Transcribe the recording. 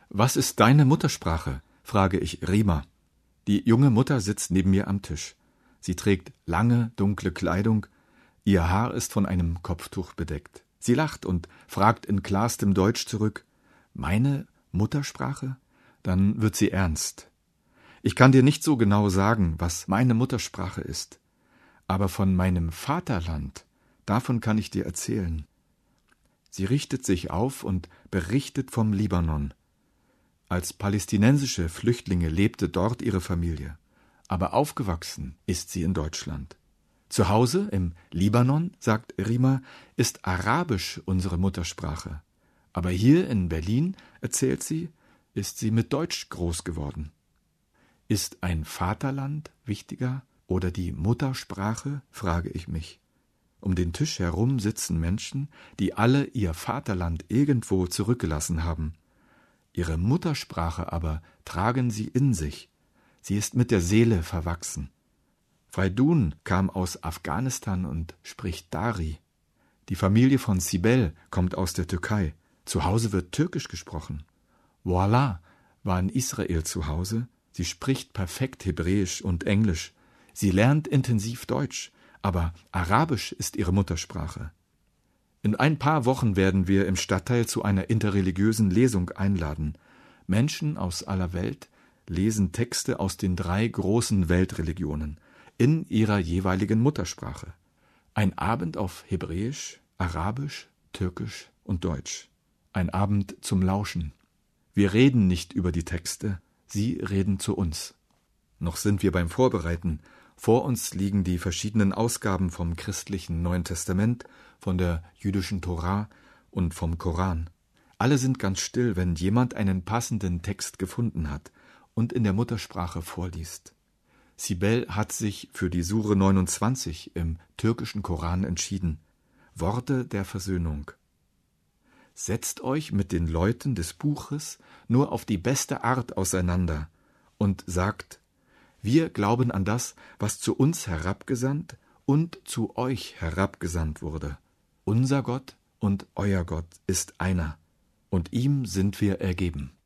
Was ist deine Muttersprache? Frage ich Rima. Die junge Mutter sitzt neben mir am Tisch. Sie trägt lange, dunkle Kleidung. Ihr Haar ist von einem Kopftuch bedeckt. Sie lacht und fragt in klarstem Deutsch zurück: Meine Muttersprache? Dann wird sie ernst. Ich kann dir nicht so genau sagen, was meine Muttersprache ist. Aber von meinem Vaterland, davon kann ich dir erzählen. Sie richtet sich auf und berichtet vom Libanon. Als palästinensische Flüchtlinge lebte dort ihre Familie. Aber aufgewachsen ist sie in Deutschland. Zu Hause im Libanon, sagt Rima, ist Arabisch unsere Muttersprache. Aber hier in Berlin, erzählt sie, ist sie mit Deutsch groß geworden. Ist ein Vaterland wichtiger oder die Muttersprache, frage ich mich. Um den Tisch herum sitzen Menschen, die alle ihr Vaterland irgendwo zurückgelassen haben. Ihre Muttersprache aber tragen sie in sich. Sie ist mit der Seele verwachsen. Freydun kam aus Afghanistan und spricht Dari. Die Familie von Sibel kommt aus der Türkei. Zu Hause wird Türkisch gesprochen. Voila war in Israel zu Hause. Sie spricht perfekt Hebräisch und Englisch. Sie lernt intensiv Deutsch, aber Arabisch ist ihre Muttersprache. In ein paar Wochen werden wir im Stadtteil zu einer interreligiösen Lesung einladen. Menschen aus aller Welt lesen Texte aus den 3 großen Weltreligionen in ihrer jeweiligen Muttersprache. Ein Abend auf Hebräisch, Arabisch, Türkisch und Deutsch. Ein Abend zum Lauschen. Wir reden nicht über die Texte, sie reden zu uns. Noch sind wir beim Vorbereiten. Vor uns liegen die verschiedenen Ausgaben vom christlichen Neuen Testament, von der jüdischen Tora und vom Koran. Alle sind ganz still, wenn jemand einen passenden Text gefunden hat und in der Muttersprache vorliest. Sibel hat sich für die Sure 29 im türkischen Koran entschieden. Worte der Versöhnung. Setzt euch mit den Leuten des Buches nur auf die beste Art auseinander und sagt: Wir glauben an das, was zu uns herabgesandt und zu euch herabgesandt wurde. Unser Gott und euer Gott ist einer, und ihm sind wir ergeben.